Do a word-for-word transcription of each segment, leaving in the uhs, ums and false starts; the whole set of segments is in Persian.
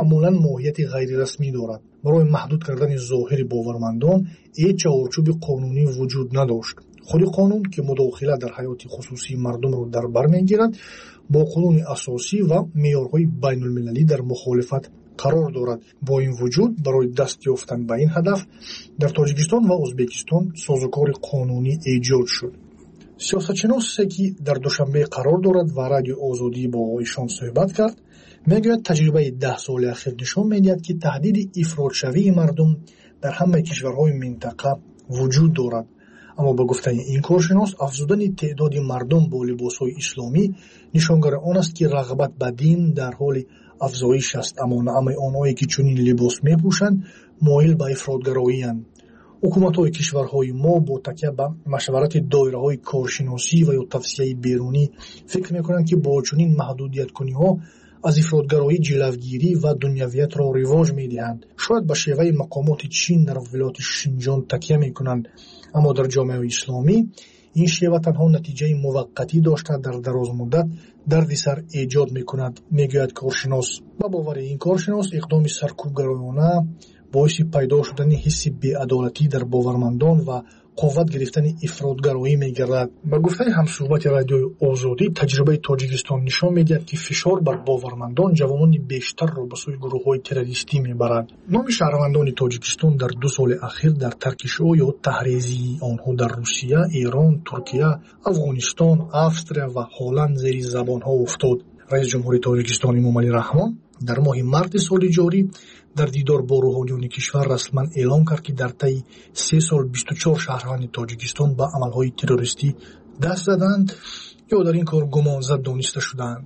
маъмулан моҳияти ғайрирасмӣ дорад. барои маҳдуд кардани зоҳири бовармандон ҳеҷ чаҳорчӯби қонунӣ вуҷуд надошт. худи қонун ки мудохила дар ҳаёти хусусии мардумро дар бар мегирад, бо қонуни асосӣ ва меъёрҳои байнулмилалӣ дар мухолифат қарор дорад. бо ин вуҷуд барои даст ёфтан ба ин ҳадаф дар Тоҷикистон ва Ӯзбекистон созукори қонунӣ эҷод шуд. сиёсатшиносе ки дар Душанбе қарор дорад ва радиои Озодӣ бо оишон суҳбат кард, мегӯяд таҷрибаи даҳ соли ахир нишон медиҳад, ки таҳдиди ифротшавии мардум дар ҳамаи кишварҳои минтақа вуҷуд дорад. аммо ба гуфтани ин коршинос, афзудани теъдоди мардум бо либосҳои исломӣ нишонгари он аст, ки рағбат ба дин дар ҳоли афзоиш аст, аммо наъмаи онҳое ки чунин либос мепӯшанд моил ба ифротгароиянд. ҳукуматҳои кишварҳои мо бо такя ба машварати доираҳои коршиносӣ ва ё тавсияи берунӣ фикр мекунанд, ки бо чунин маҳдудияткуниҳо аз ифротгароӣ ҷилавгирӣ ва дунявиятро ривоҷ медиҳанд. шояд ба шеваи мақомоти Чин дар вилояти Шинҷон такя мекунанд, аммо дар ҷомеаи исломӣ ин шева танҳо натиҷаи муваққатӣ дошта дар дарозмуддат дарди сар эҷод мекунад, мегӯяд коршинос. ба бовари ин коршинос, иқдоми саркӯбгароёна боиси пайдо шудани ҳисси беадолатӣ дар бовармандон ва қувват гирифтани ифротгароӣ мегардад. ба гуфтаи ҳамсӯҳбати радиои Озодӣ, таҷрибаи Тоҷикистон нишон медиҳад, ки фишор бар бовармандон ҷавонони бештарро ба сӯи гурӯҳҳои террористӣ мебарад. номи шаҳрвандони Тоҷикистон дар ду соли ахир дар таркишо ё таҳризии онҳо дар Русия, Эрон, Туркия, Афғонистон, Австрия ва Ҳолланд зери забонҳо уфтод. раис ҷумҳури Тоҷикистон Эмомалӣ Раҳмон дар моҳи марти соли ҷорӣ дар дидор бо рӯҳониёни кишвар расман эълон кард, ки дар таи се сол бисту чор шаҳрванди Тоҷикистон ба амалҳои террористӣ даст заданд ё дар ин кор гумонзад дониста шудаанд.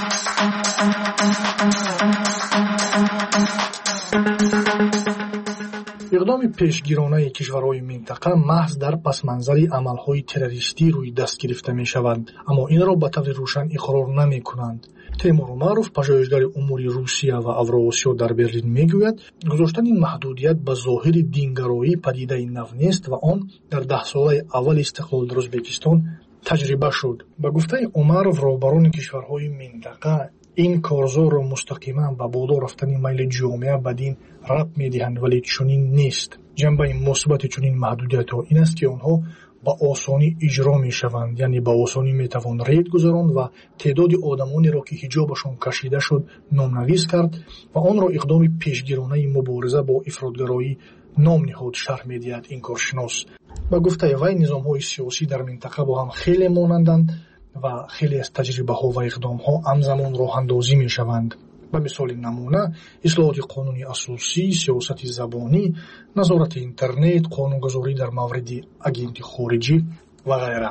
иқдоми пешгиронаи кишварҳои минтақа маҳз дар пасманзари амалҳои террористӣ рӯи даст гирифта мешавад, аммо инро ба таври рӯшан иқрор намекунанд. Теймур Умаров, пажоҳишгари умури Русия ва Авроосиё дар Берлин мегӯяд, гузоштани маҳдудият ба зоҳири дингароӣ падидаи нав нест ва он дар даҳсолаи аввали истиқлол дар Ӯзбекистон таҷриба шуд. Ба гуфтаи Умаров, роҳбарони кишварҳои минтақа ин корзорро мустақиман ба боло рафтани майли ҷомеа ба дин рабт медиҳанд, вале чунин нест. ҷанбаи мусбати чунин маҳдудиятҳо ин аст, ки онҳо ба осонӣ иҷро мешаванд, яъне ба осонӣ метавон рейд гузаронд ва теъдоди одамонеро, ки ҳиҷобашон кашида шуд, номнавис кард ва онро иқдоми пешгиронаи мубориза бо ифротгароӣ ном ниҳод, шарҳ медиҳад ин коршинос. ба гуфтаи вай, низомҳои сиёсӣ дар минтақа бо ҳам хеле монанданд ва хеле аз таҷрибаҳо ва иқдомҳо ҳамзамон роҳандозӣ мешаванд. ба мисоли намуна, ислоҳоти қонуни асосӣ, сиёсати забонӣ, назорати интернет, қонунгузорӣ дар мавриди агенти хориҷӣ ва ғайра.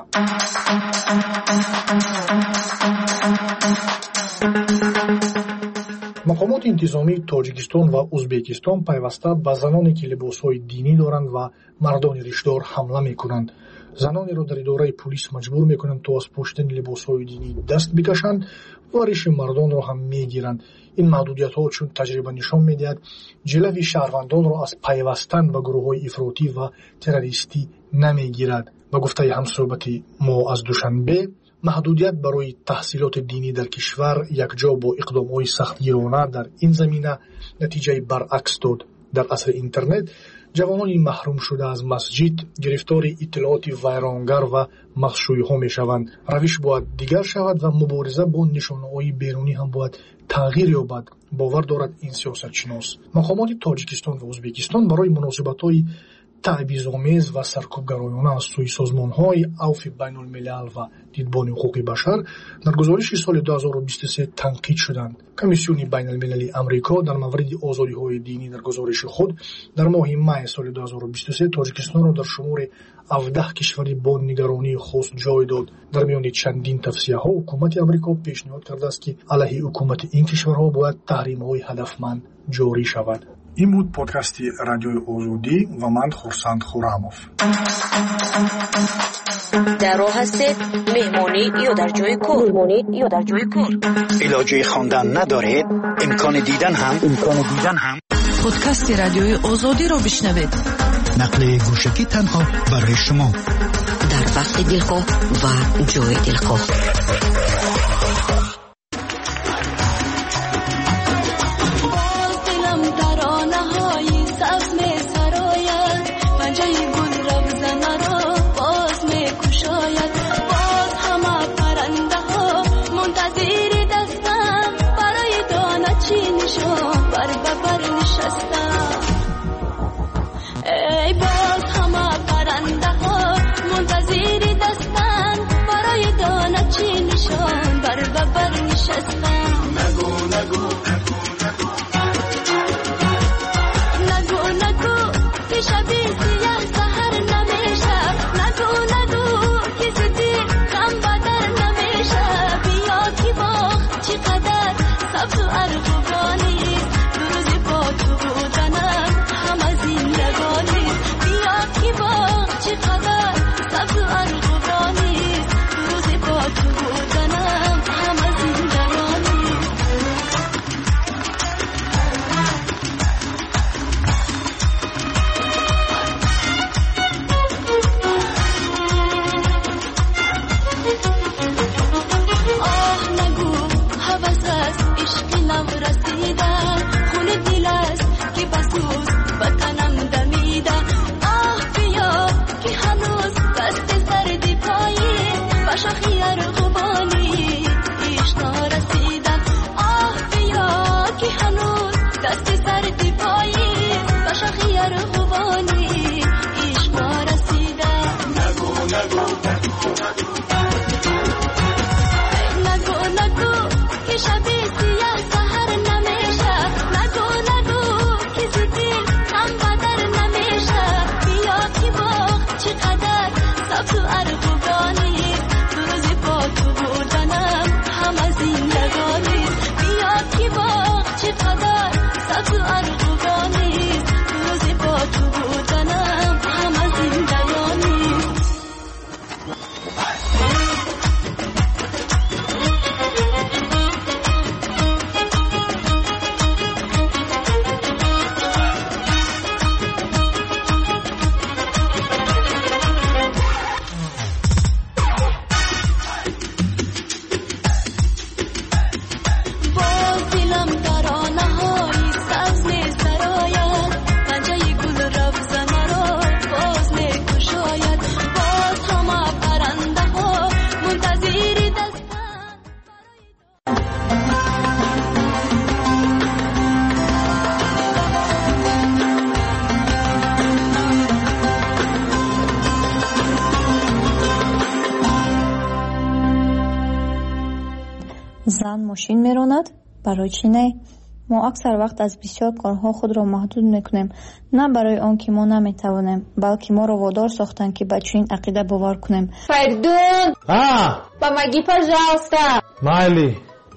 мақомоти интизомии Тоҷикистон ва Ӯзбекистон пайваста ба заноне, ки либосҳои динӣ доранд ва мардони риштдор ҳамла мекунанд. занонеро дар идораи пулис маҷбур мекунанд, то аз пӯшидани либосҳои динӣ даст бикашанд ва риши мардонро ҳам мегиранд. ин маҳдудиятҳо, чун таҷриба нишон медиҳад, ҷилави шаҳрвандонро аз пайвастан ба гурӯҳҳои ифротӣ ва террористӣ намегирад. ба гуфтаи ҳамсӯҳбати мо аз Душанбе, маҳдудият барои таҳсилоти динӣ дар кишвар якҷо бо иқдомҳои сахтгирона дар ин замина натиҷаи баръакс дод. дар асри интернет ҷавонони маҳрум шуда аз масҷид гирифтори иттилооти вайронгар ва махшӯиҳо мешаванд. равиш бояд дигар шавад ва мубориза бо нишонаҳои берунӣ ҳам бояд тағйир ёбад, бовар дорад ин сиёсатшинос. мақомоти Тоҷикистон ва Ӯзбекистон барои муносибатҳои таъбизомез ва саркӯбгароёна аз сӯи созмонҳои авфи байнулмилал ва дидбони ҳуқуқи башар дар гузориши соли ду ҳазору бисту се танқид шуданд. Комиссиони байналмилалии Амрико дар мавриди озодиҳои динӣ дар гузориши худ дар моҳи май соли ду ҳазору бисту се Тоҷикистонро дар шумори ҳавдаҳ кишвари бо нигаронии хос ҷой дод. дар миёни чандин тавсияҳо ҳукумати Амрико пешниҳод кардааст, ки алайҳи ҳукумати ин кишварҳо бояд таҳримҳои ҳадафманд ҷорӣ шавад. ин буд подкасти радиои Озодӣ ва ман Хурсанд Хуррамов. дар роҳ ҳастед, меҳмонӣ ё дар ҷои кор? меҳмонӣ ё дар ҷои кор. илоҷи хондан надоред? имкони дидан ҳам? имкони дидан ҳам? подкасти радиои Озодиро бишнавед. нақли гӯшагӣ танҳо барои шумо. дар вақти дилхоҳ ва ҷои дилхоҳ. چینشان بر ببر نشستن. ای باز همه پرنده ها منتظر دستن برای دانه چینشان بر ببر نشستن. نگو نگو نگو نگو که شبی سیاه سهر نمیشه. نگو نگو که زدی غم بدر نمیشه. بیا که باغ چقدر سبز و ارغوانی دو روزی با تو بودنم همه زندگانی. بیا که باغ چقدر سبز و ارغوانی دو روزی با تو بودنم همه زندگانی. آه نگو حوض است عشق لب رسیده. خون دل است که بسوز بکنم دمیده. آه بیا که هنوز دست سردی پایی و شاخی ارغوانی عشق نرسیده. آه بیا که هنوز دست سردی پایی و شاخی ارغوانی عشق نرسیده. نگو نگو نگو نگو که شبی سیاه سهر نمیشه. نگو نگو که زدی غم بدر نمیشه. بیا که باغ چقدر سبز و ارغوانی دو روزی با تو بودنم همه زندگانی. بیا که باغ چقدر سبز و ارغوانی دو روزی با تو بودنم همه زندگانی. باز دلم ترانه های سبز نیست درآید. پنجه گل رفز مرا باز میکشاید. باز همه پرنده ها منتظر دستن. زن ماشین میراند برای چی نه؟ ما اکثر وقت از بسیار کارها خود را محدود میکنیم، نه برای آن که ما نمیتوانیم، بلکه ما را وادار ساختن که به چنین عقیده باور کنیم. Perdón. Ah, Помоги, пожалуйста. Майли.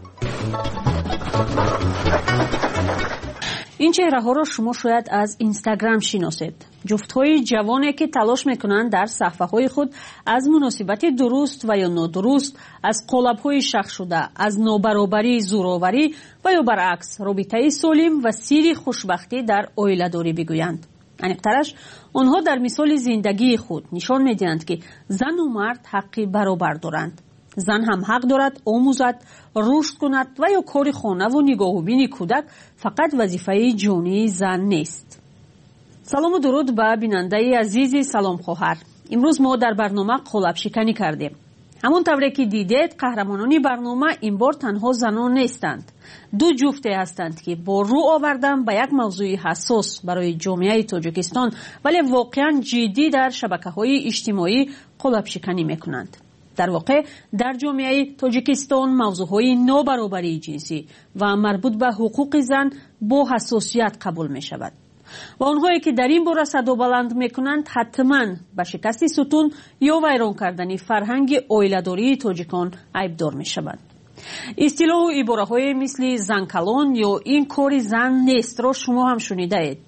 این چهره‌ها را شما شاید از اینستاگرام شناسید. جفت‌های جوانی که تلاش می‌کنند در صفحه‌های خود از مناسبت درست و یا نادرست، از قالب‌های شخص شده، از نابرابری، زورآوری و یا برعکس رابطه سالم و سیر خوشبختی در عائله‌داری بگویند. عمیق‌ترش آنها در مثال زندگی خود نشان می‌دهند که زن و مرد حقی برابر دارند. زن هم حق دارد آموزد، رشد کند و یا کار خانه و نگاه و بین کودک فقط وظیفه جانی زن نیست. سلام و درود به بیننده عزیز سلام خواهر. امروز ما در برنامه قالب شکنی کردیم. همون طوری که دیدید قهرمانان برنامه این بار تنها زنان نیستند. دو جفته هستند که با رو آوردن به یک موضوع حساس برای جامعه تاجیکستان ولی واقعا جدی در شبکه‌های اجتماعی قالب شکنی میکنند. در واقع در جامعه تاجیکستان موضوعهای نابرابری جنسی و مربوط به حقوق زن با حساسیت قبول می شود و آنهایی که در این باره صدا بلند می کنند حتما به شکست ستون یا ویران کردن فرهنگ عائله‌داری تاجیکان عیبدار می شوند. اصطلاح و عباره های مثل زن کلان یا این کار زن نیست را شما هم شنیده اید.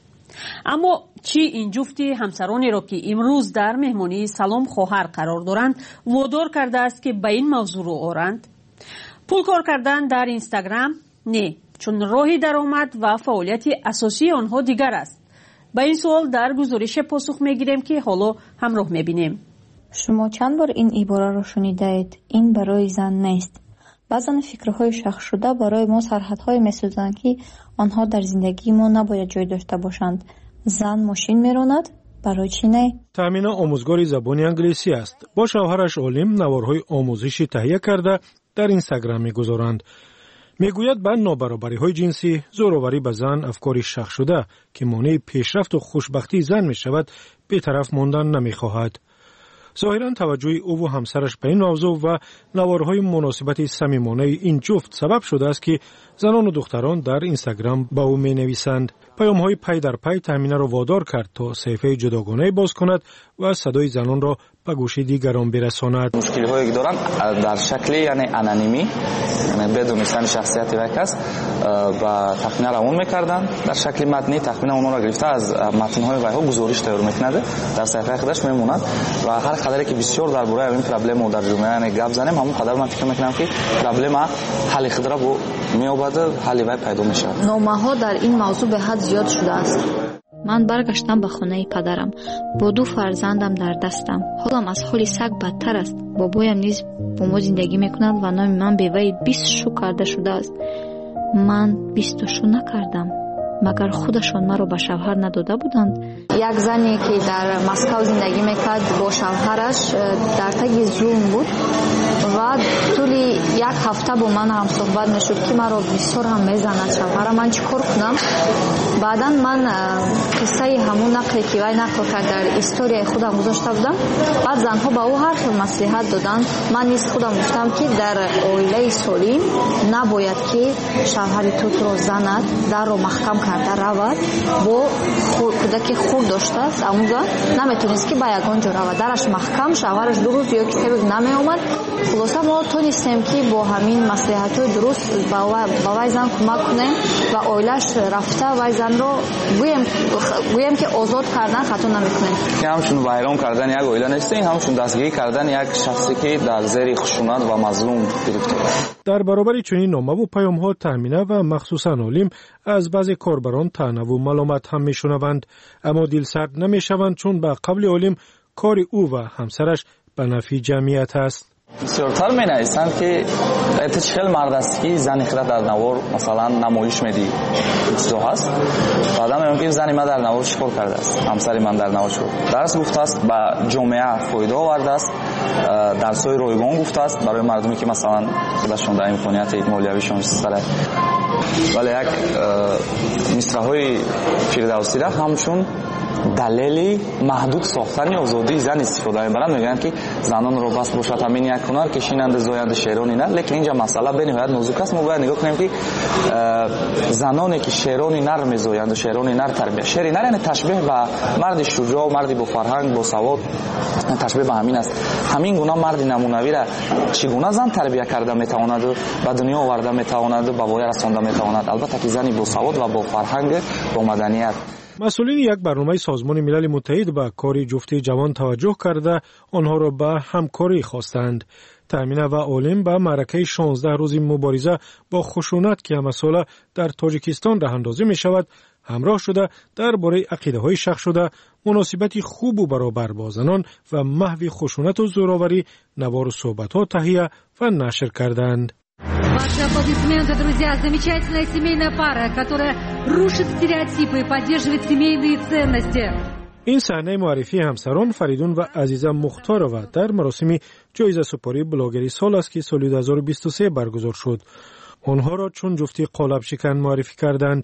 اما چی این جفتی همسرانی را که امروز در مهمانی سلام خواهر قرار دارند وادار کرده است که به این موضوع رو آورند؟ پول کار کردن در اینستاگرام؟ نه، چون راه درآمد و فعالیت اساسی آنها دیگر است. به این سوال در گزارش پاسخ میگیریم که حالا همراه میبینیم. شما چند بار این عباره را شنیده اید؟ این برای زن نیست. بعضن فکرهای شخص شده برای ما سرحدهای میسازند که آنها در زندگی ما نباید جای داشته باشند. زن ماشین میراند برای چی نه؟ تامینه آموزگار زبان انگلیسی است. با شوهرش عالم نوارهای آموزشی تهیه کرده در اینستاگرام میگذارند. میگوید به نابرابری‌های جنسی، زوراوری به زن افکاری شخص شده که مانع پیشرفت و خوشبختی زن می‌شود، بی‌طرف ماندن نمی‌خواهد. ظاهراً توجه او و همسرش به این موضوع و نوارهای مناسبت صمیمانه این جفت سبب شده است که زنان و دختران در اینستاگرام به او می‌نویسند. پیام‌های پی در پی تامینه را وادار کرد تا صفحه جداگانه باز کند و صدای زنان را به گوش دیگران برساند. مشکل‌هایی که دارند در شکل یعنی انانیمی، یعنی بدون نشان شخصیت یک کس و تخمینه روان می‌کردند. در شکل متنی تخمینه اونها را گرفته از متن‌های ویها گزارش تیار می‌کند، در صفحه خودش میموند و هر قدری که بسیار درباره این پرابلم در جامعه یعنی گپ زنیم، همون قدر من فکر می‌کنم که پرابلم حل خود را با می‌یابد، حل وی پیدا می‌شود. نامه‌ها در این موضوع به حد زیاد شده است. من برگشتم به خانه پدرم با دو فرزندم در دستم. حالم از حال سگ بدتر است. بابایم نیز با ما زندگی میکند و نام من به وی بیست شو کرده شده است. من بیست شو نکردم. مگر خودشان مرا به شوهر نداده بودند؟ یک زنی که در مسکو زندگی میکرد با شوهرش در تگ ظلم بود و طولی یک هفته با من هم صحبت میشد که مرا بسیار هم میزند شوهرم. من چیکار کنم؟ بعدا من قصه همون نقلی که وی نقل کرد در استوری خودم گذاشته بودم. بعد زنها به او هر خیل مصلحت دادند. من نیز خودم گفتم که در عائله سالم نباید که شوهر تو تو را زند، در رو محکم کرده رود. با کودکی خود داشته است، اما نمیتونست که به یگان جا رود، درش محکم، شوهرش دو روز یا که سه روز نمی اومد. خلاصه ما تونستیم که با همین مصلحت‌های درست با وی زن کمک کنیم و عائله‌اش رفته وی زن رو گویم گویم که آزاد کردن خطا نمیکنیم. همشون ویران کردن یک عائله نیست، همشون دستگیری کردن یک شخصی که در زیر خشونت و مظلوم گرفته است. در برابر چنین نامه و پیام‌ها تامینه و مخصوصاً عالم از بعضی کاربران طعنه و ملامت هم میشنوند، اما دلسرد نمیشوند چون به قبل عالم کار او و همسرش به نفع جمعیت است. بسیارتر می نویسند که اتشخل مرد است که زن خود در نوار مثلا نمایش میدی چیزا هست. بعدا میگم که زن من در نوار چیکار کرده است، همسر من در نوار چیکار درس گفته است، به جامعه فایده آورده است، درس‌های رایگان گفته است برای مردمی که مثلا خودشون در امکانیت مالیویشون سر ولی یک مصرع‌های فردوسی را همچون دلیلی محدود ساختن آزادی زن استفاده می‌برند. میگن که زنان رو بس باشد همین یک کنار کشینند زاینده شیرانی نه، لیکن اینجا مسئله به نهایت نازک است. ما باید نگاه کنیم که زنانی که شیرانی نر می‌زایند و شیرانی نر تربیت، شیرانی نر یعنی تشبیه به مرد شجاع، مردی با فرهنگ، با سواد، تشبیه به همین است. همین گونه مرد نمونه‌ای را چگونه زن تربیت کرده میتواند و به دنیا آورده میتواند و به وای رسانده میتواند، البته که زنی با سواد و با فرهنگ، با مدنیت. مسئولین یک برنامه سازمان ملل متحد به کار جفت جوان توجه کرده آنها را به همکاری خواستند. تامینه و عالم به معرکه شانزده روزی مبارزه با خشونت که مسئله در تاجیکستان راه اندازی می شود همراه شده درباره عقیده های شخص شده، مناسبت خوب و برابر با زنان و محو خشونت و زوراوری نوار و صحبت ها تهیه و نشر کردند. Ваши аплодисменты, друзья, замечательная семейная пара, которая рушит стереотипы и поддерживает семейные ценности. این صحنه معرفی همسران فریدون و عزیزه مختارова در مراسم جایزه سپاری بلاگری سال است که سال دو هزار و بیست و سه برگزار شد. آنها را چون جفتی قالب شکن معرفی کردند.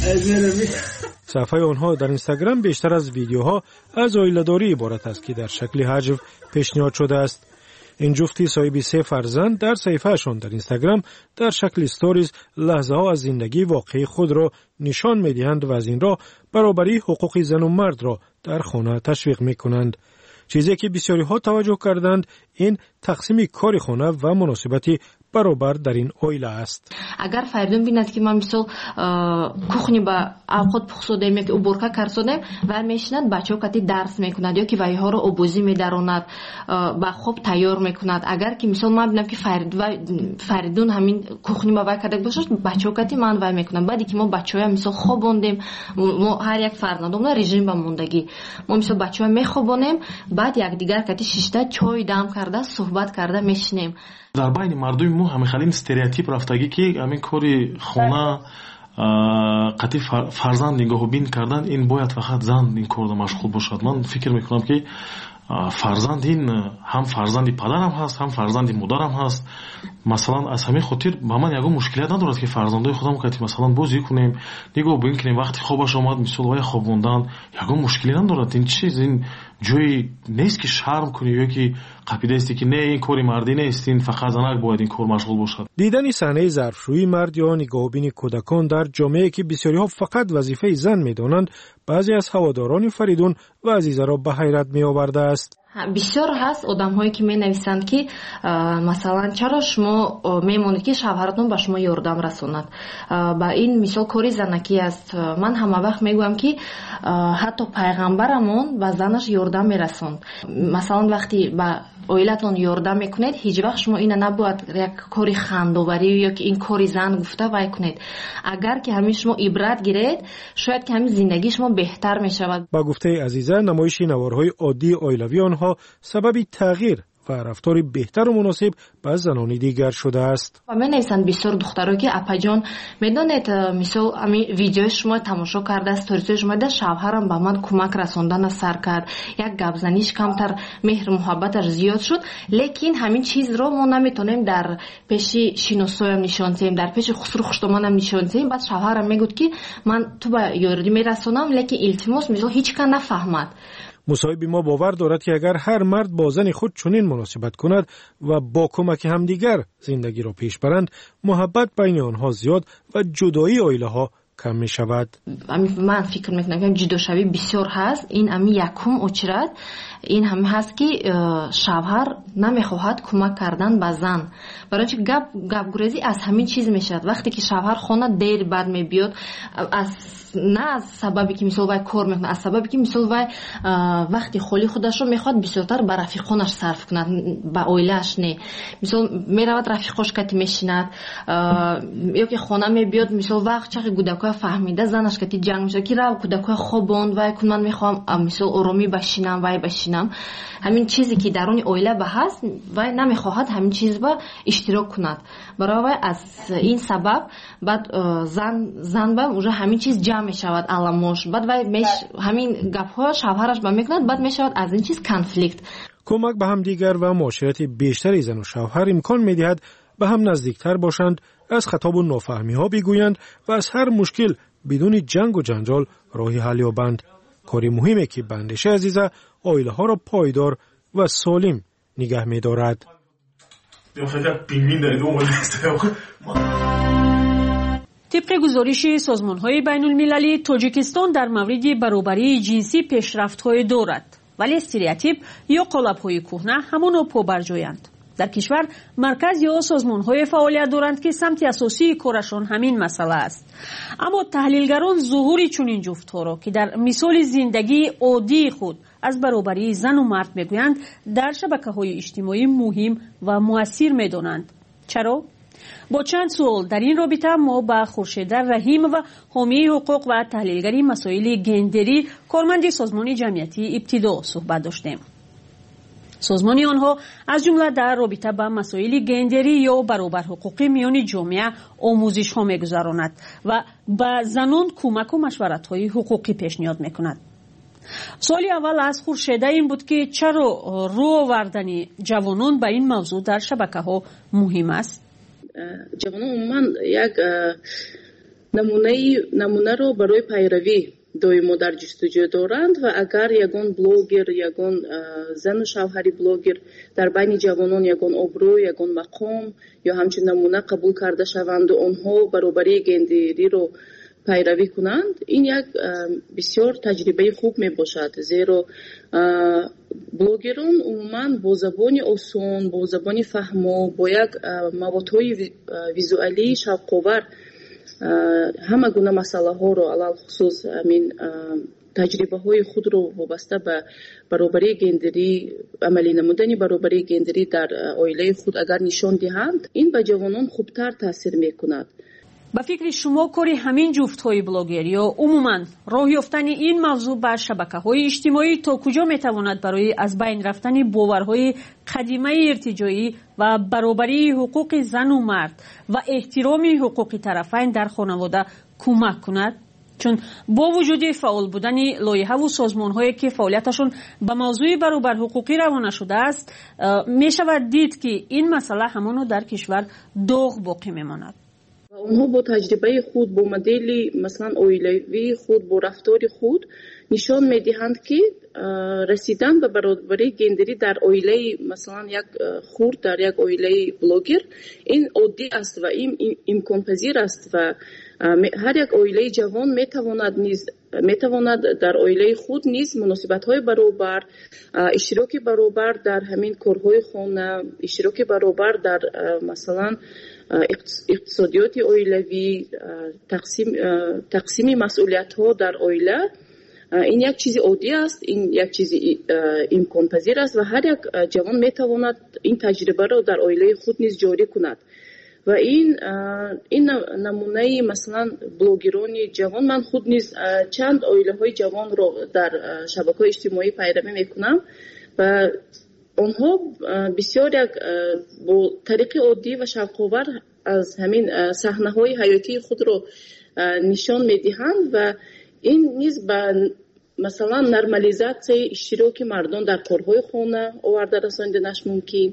صفحه آنها در اینستاگرام بیشتر از ویدیوها از عائله‌داری عبارت است که در شکل حجو پیشنهاد شده است. این جفتی صاحب سه فرزند در صفحه‌شان در اینستاگرام در شکل استوریز لحظه ها از زندگی واقعی خود را نشان می‌دهند و از این راه برابری حقوق زن و مرد را در خانه تشویق می‌کنند. چیزی که بسیاری ها توجه کردند این تقسیم کار خانه و مناسبتی برابر در این عائله است. اگر فریدون بیند که من مثلا کухни با اوقات پخسودیم یا که уборка کردیم و میشند بچه‌ها کتی درس میکند یا که ویها رو آبوزی میدراند با خوب تیار میکند. اگر که مثلا من ببینم که فرید و فریدون همین کухни با وای کرده باشه بچه‌ها کتی من وای میکنم. بعدی که ما بچه‌ها مثلا خوابوندیم، ما هر یک فرزندمون رژیم با موندگی ما مثلا بچه‌ها میخوابونیم، بعد یک دیگر کتی شیشته چای دم کرده صحبت کرده میشینیم. در بین مردم ما همه خیلی استریوتیپ رفتگی که همین کاری خانه قطعی فرزند نگاه بین کردن این باید فقط زن این کار مشغول باشد. من فکر میکنم که фарзанд ин ҳам фарзанди падарам ҳаст, ҳам фарзанди модарам ҳаст. масалан аз ҳамин хотир ба ман ягон мушкилият надорад ки фарзандои худам кати масалан бозӣ кунем, нигоҳ бинкунем, вақти хобаш омад мисол вай хобондан ягон мушкилӣ надорад. ин чиз ин ҷои нест ки шарм кунӣ ё ки қапидаисти ки не ин кори мардӣ нест, ин фақат занак бояд ин кор машғул бошад. дидани саҳнаи зарфшӯии мард ё нигоҳубини кӯдакон дар ҷомеае ки бисёриҳо фақат вазифаи зан медонанд, баъзе аз ҳаводорони Фаридун ва Азизаро ба ҳайрат меовардааст. бисёр ҳаст одамҳое ки менависанд ки масалан чаро шумо мемонед ки шавҳаратон ба шумо ёрдам расонад. ба ин мисол кори занакӣ аст. ман ҳама вақт мегӯям ки ҳатто пайғамбарамон ба занаш ёрдам мерасонд. масалан вақти ба оилатон ёрдам мекунед, ҳеҷ вақт шумо ина набояд як кори хандоварӣ ё ки ин кори зан гуфта вай кунед. агар ки ҳамин шумо ибрат гиред, шояд ки ҳамин зиндагии шумо беҳтар мешавад. ба гуфтаи Азиза, намоиши наворҳои оддии оилавии онҳо сабаби тағйир ва рафтори беҳтару муносиб ба занони дигар шудааст. ва менависанд бисёр духтаро ки апаҷон медонед мисол ами видеои шумо тамошо карда, сторисои шумо да шавҳарам ба ман кӯмак расондана сар кард, як гапзаниш камтар меҳру муҳаббаташ зиёд шуд, лекин ҳамин чизро мо наметонем дар пеши шиносоям нишон диҳем, дар пеши хусру хуштоманам нишон диҳем. баъд шавҳарам мегӯд ки ман ту ба ёрдӣ мерасонам, лекин илтимос мисол ҳеҷ кан нафаҳмад. мусоҳиби мо бовар дорад ки агар ҳар мард бо зани худ чунин муносибат кунад ва бо кӯмаки ҳамдигар зиндагиро пеш баранд, муҳаббат байни онҳо зиёд ва ҷудоии оилаҳо кам мешавад. ман фикр мекунам ки ҷудошавӣ бисёр ҳаст. ин ами якум очрад ин ҳамин ҳаст ки шавҳар намехоҳад кӯмак кардан ба зан. барои чи гап гапгурезӣ аз ҳамин чиз мешавад. вақте ки шавҳар хона дер бад мебиёд, аз на аз сабаби ки мисол вай кор мекунад, аз сабаби ки мисол вай вақти холи худашро мехоҳад бисёртар ба рафиқонаш сарф кунад, ба оилааш не. мисол меравад рафиқош кати мешинад, ё ки хона мебиёд, мисол вақт чахи кӯдакоя фаҳмида занаш кати ҷанг мешавад ки рав кӯдакоя хобонд вай кун, ман мехоҳам мисол оромӣ башинам, вай башинам. ҳамин чизе ки даруни оила ба ҳаст, вай намехоҳад ҳамин чиз ба иштирок кунад. барои вай аз ин сабаб баъд зан зан ба уже ҳамин чиз ҷамъ мешавад аламош, баъд вай меш ҳамин гапҳо шавҳараш ба мекунад, баъд мешавад аз ин чиз конфликт. кӯмак ба ҳамдигар ва муоширати бештари зану шавҳар имкон медиҳад ба ҳам наздиктар бошанд, аз хатобу нофаҳмиҳо бигӯянд ва аз ҳар мушкил бидуни ҷангу ҷанҷол роҳи ҳал ёбанд. кори муҳиме ки ба андешаи Азиза оилаҳоро пойдор ва солим нигаҳ медорад. طبق گزارش سازمان‌های بین‌المللی، تاجیکستان در مورد برابری جنسی پیشرفت‌های دارد، ولی استریوتیپ یا قالب‌های کهنه همانا پابرجایند. در کشور مرکز یا سازمان‌های فعالیت دارند که سمت اساسی کارشان همین مسئله است. اما تحلیلگران ظهور چنین جفت‌ها را که در مثال زندگی عادی خود از برابری زن و مرد میگویند، در شبکه‌های اجتماعی مهم و مؤثر می‌دانند. چرا؟ با چند سوال در این رابطه ما با خورشیده رحیم و حامی حقوق و تحلیلگری مسائل گندری کارمند سازمان جمعیتی ابتدا صحبت داشتیم. سازمان آنها از جمله در رابطه با مسائل گندری یا برابر حقوقی میان جامعه آموزش ها میگذراند و به زنان کمک و مشورت های حقوقی پیشنهاد میکند. سوال اول از خورشیده این بود که چرا رو آوردن جوانان به این موضوع در شبکه ها مهم است؟ جوانان عموما یک نمونه نمونه رو برای پیروی دویمو در جستجو دارند و اگر یگان بلوگر یگان زن و شوهری بلوگر در بین جوانان یگان ابرو یگان مقام یا همچنین نمونه قبول کرده شوند و آنها برابری گندری رو پیروی کنند، این یک بسیار تجربه خوب می باشد، زیرا بلوگران عموما با زبان آسان، با زبان فهمو، با یک موادهای ویزوالی شوق‌آور همه گونه مسئله ها رو علل خصوص همین تجربه های خود رو وابسته به برابری گندری، عملی نمودن برابری گندری در عائله خود اگر نشان دهند، این به جوانان خوبتر تاثیر میکند. به فکر شما کاری همین جفت های بلاگر یا عموما راه یافتن این موضوع بر شبکه های اجتماعی تا کجا میتواند برای از بین رفتن باورهای قدیمه ارتجاعی و برابری حقوق زن و مرد و احترام حقوق طرفین در خانواده کمک کند؟ چون با وجود فعال بودن لایحه و سازمان‌هایی که فعالیتشون به موضوع برابر حقوقی روانه شده است، می‌شود دید که این مسئله همانو در کشور داغ باقی می‌ماند. اونها با تجربه خود، با مدل مثلا اویلوی خود، با رفتار خود نشان می‌دهند که رسیدن به برابری گندری در اویله مثلا یک خورد، در یک اویله بلاگر، این عادی است و این امکان پذیر است و هر یک اویله جوان میتواند نیز میتواند در اویله خود نیز مناسبت‌های برابر، اشتراک برابر در همین کارهای خانه، اشتراک برابر در مثلا اقتصادیات اویلوی، تقسیم تقسیم مسئولیت‌ها در اویله، این یک چیز عادی است، این یک چیز امکان پذیر است و هر یک جوان میتواند این تجربه را در اویله خود نیز جاری کند و این این نمونه مثلا بلاگران جوان، من خود نیز چند اویله های جوان را در شبکه‌های اجتماعی پیروی میکنم و آنها بسیار یک با طریق عادی و شوق‌آور از همین صحنه‌های حیاتی خود را نشان میدهند و این نیز به مثلا نرمالیزاسیای اشتراک مردان در کارهای خانه آورده رساندنش ممکن.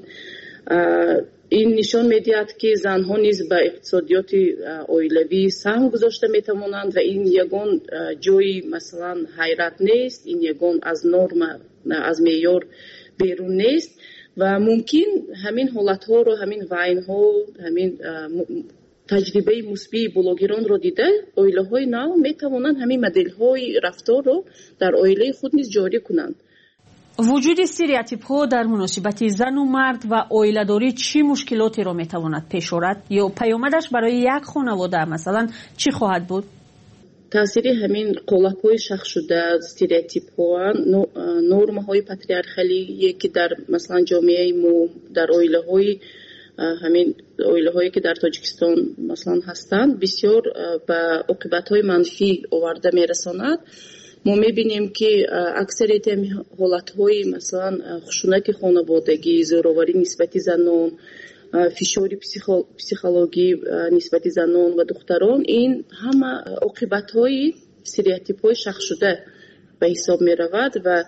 این نشان میدهد که زنها نیز به اقتصادیات اویلوی سهم گذاشته میتوانند و این یگان جای مثلا حیرت نیست، این یگان از نرم از معیار بیرون نیست و ممکن همین حالت ها رو، همین وین ها، همین تجربه مثبت بلاگران رو دیده اویله های نو میتوانند همین مدل های رفتار رو در اویله خود نیز جاری کنند. وجود استریوتیپ ها در مناسبت زن و مرد و اویله داری چی مشکلاتی رو میتواند پیش آورد یا پیامدش برای یک خانواده مثلا چی خواهد بود؟ تاثیر همین قالب های شخص شده، استریوتیپ ها، نرم های پاتریارخالی که در مثلا جامعه ما، در اویله های همین اویله هایی که در تاجیکستان مثلا هستند بسیار به عاقبت های منفی آورده میرساند. ما میبینیم که اکثریت حالت های مثلا خشونت خانوادگی، زوراوری نسبت زنان، فشار پسیخولوژی نسبت زنان و دختران، این همه عاقبت های استریوتیپ های شخص شده به حساب میرود و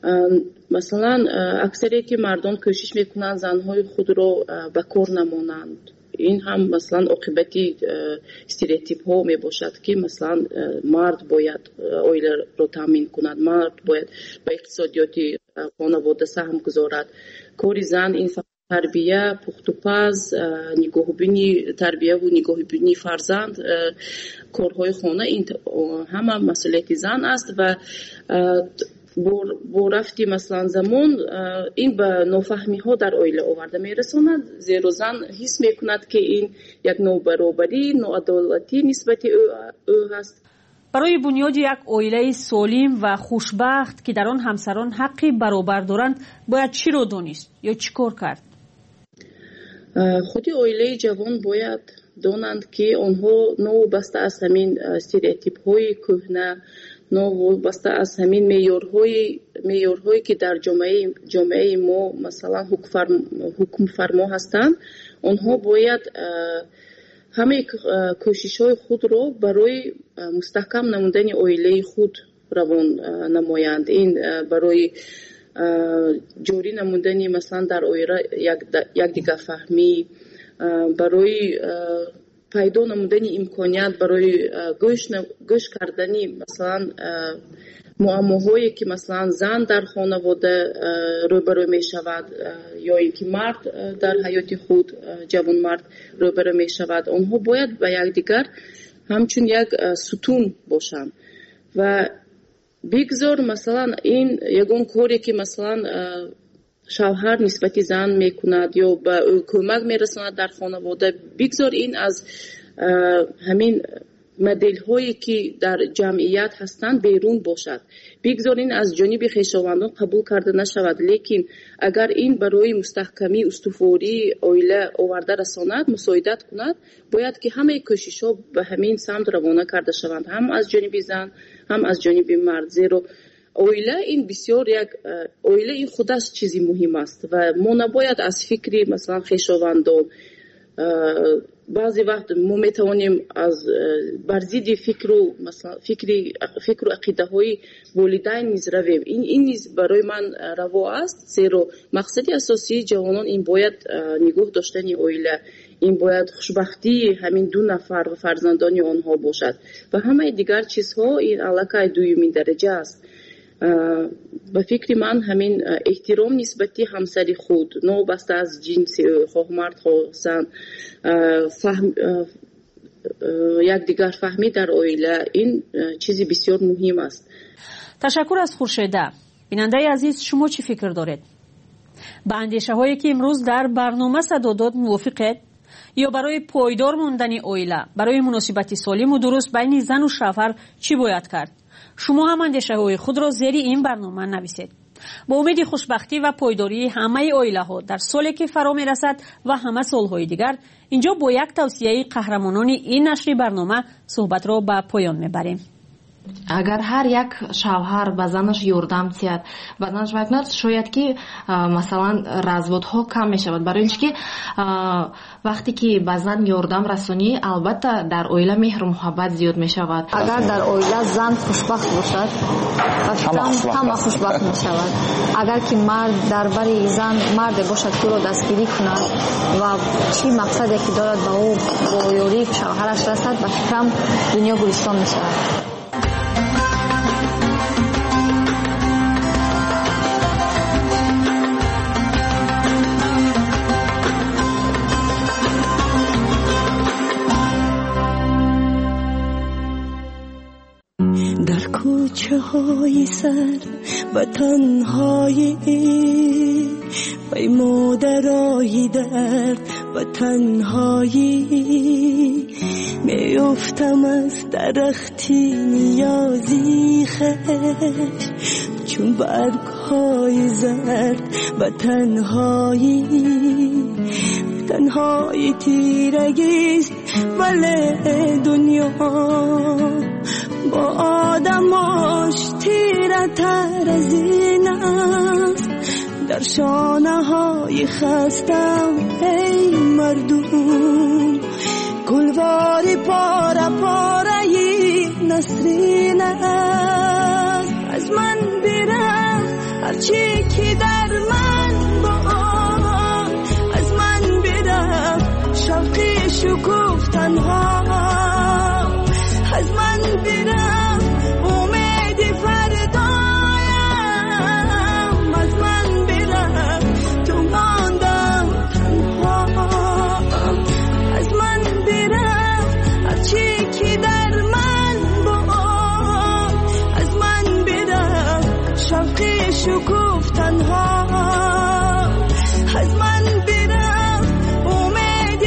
مثلا اکثریت مردان کوشش میکنند زنهای خود را به کار نمانند. این هم مثلا عاقبتی استریوتیپ ها می باشد که مثلا مرد باید اویله را تامین کند، مرد باید به اقتصادیات خانواده سهم گذارد. کار زن این فقط تربیه، پخت و پز، نگاهبینی، تربیه و نگاهبینی فرزند، کارهای خانه، این همه مسئولیت زن است و با رفتی مثلا زمان این به نافهمی ها در اویله آورده میرساند، زیرا زن حس میکند که این یک نابرابری، ناعدالتی نسبت او هست. برای بنیاد یک اویله سالم و خوشبخت که در آن همسران حقی برابر دارند باید چی رو دانست یا چی کار کرد؟ خودی اویله جوان باید دانند که آنها نوابسته از همین استریوتیپ های کهنه، نوابسته از همین معیارهای معیارهایی که در جامعه جامعه ما مثلا حکم فرما هستند، آنها باید همه کوشش‌های خود را برای مستحکم نمودن اویله خود روان نمایند. این برای جوری نمودن مثلا در اویله یک دیگر فهمی، برای پیدا نمودن امکانیت برای گوش گوش کردنی مثلا معماهایی که مثلا زن در خانواده روبرو می شود یا اینکه مرد در حیات خود، جوان مرد روبرو می شود، آنها باید به یکدیگر همچون یک ستون باشند و بگذار مثلا این یگان کاری که مثلا شوهر نسبت زن میکند یا به او کمک میرساند در خانواده، بگذار این از همین مدل هایی که در جمعیت هستند بیرون باشد، بگذار این از جانب خویشاوندان قبول کرده نشود. لیکن اگر این برای مستحکمی استواری اویله آورده رساند، مساعدت کند، باید که همه کوشش ها به همین سمت روانه کرده شوند، هم از جانب زن هم از جانب مرد. زیرا اویله این بسیار یک اویله این خودش چیزی مهم است و ما نباید از فکری مثلا خویشاوندان بعضی وقت ما میتوانیم از بر ضد فکر و مثلا فکری فکر و عقیده های والدین نیز رویم. این این نیز برای من روا است، زیرا مقصد اساسی جوانان این باید نگاه داشتن عائله، این باید خوشبختی همین دو نفر و فرزندان آنها باشد و همه دیگر چیزها این علاقه دومین درجه است. به فکر من همین احترام نسبتی همسری خود، نابسته از جنس خواه مرد خواه زن، فهم یک دیگر فهمی در عائله، این چیزی بسیار مهم است. تشکر از خورشیده. بیننده عزیز، شما چی فکر دارید؟ با اندیشه هایی که امروز در برنامه صدا داد موافقید؟ یا برای پایدار موندن عائله، برای مناسبت سالم و درست بین زن و شوهر چی باید کرد؟ شما هم اندیشه های خود را زیر این برنامه نویسید. با امید خوشبختی و پایداری همه عائله ها در سالی که فرا می رسد و همه سالهای دیگر، اینجا با یک توصیه قهرمانان این نشر برنامه صحبت را به پایان می بریم. اگر هر یک شوهر به زنش یاردم تیاد به زنش بکنه، شاید که مثلا разводها کم می شود. برای اینکه وقتی که به زن یاردم رسونی، البته در عائله مهر و محبت زیاد می شود. اگر در عائله زن خوشبخت باشد، همه خوشبخت می شود. اگر که مرد در بری زن مرد باشد که را دستگیری کند و چی مقصدی که دارد به او با یاری شوهرش رسد، به فکرم دنیا گلستان می شود. کوچه های سر و تنهایی، وی مادرای درد و تنهایی، میافتم از درختی نیازی خش، چون برگ های زرد و تنهایی، تنهایی تیرگیست ولی دنیا با آدماش تیره تر از این است. در شانه های خستم ای مردم، گلواری پاره پاره ی نسرین است. از من برفت هرچی که در من بود، از من برفت شوقی شکوف تنها، از من برفت امید فردایم، از من برفت تو ماندم تنها، از من برفت هرچی که در من بود، از من برفت شوقی شکوف تنها، از من برفت امید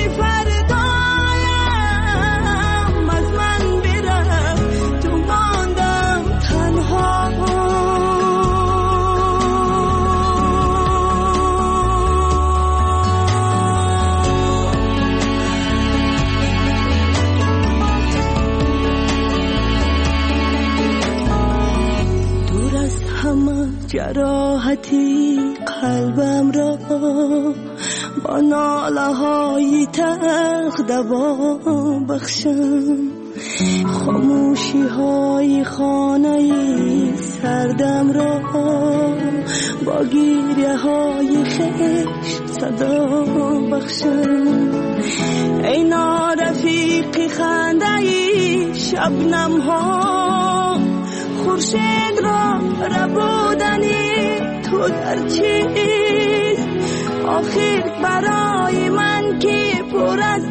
فردایم، از من برفت تو ماندم تنها. دور از همه جراحتی قلبم را با ناله های تلخ دوا بخشم، خاموشی های خانه سردم را با گریه های خشت صدا بخشم. ای نارفیق خنده شبنم ها، خورشید را ربودنی تو در چیست؟ آخر برای من که پر از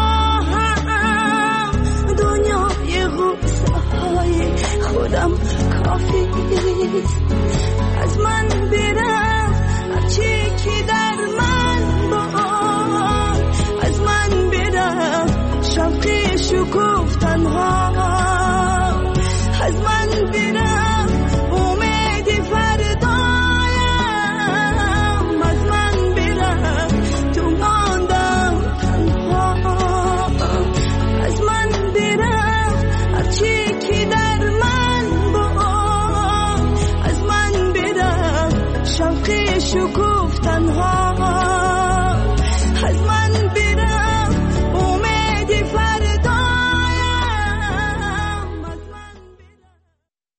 آهم، دنیای غصه های خودم کافیست. از من برفت هرچی که در من بود، از من برفت شوقی شکوف تنها، از من برفت امید فردایم، از من برفت تو ماندم تنها، از من برفت هرچی که در من بود، از من برفت شوقی شکوه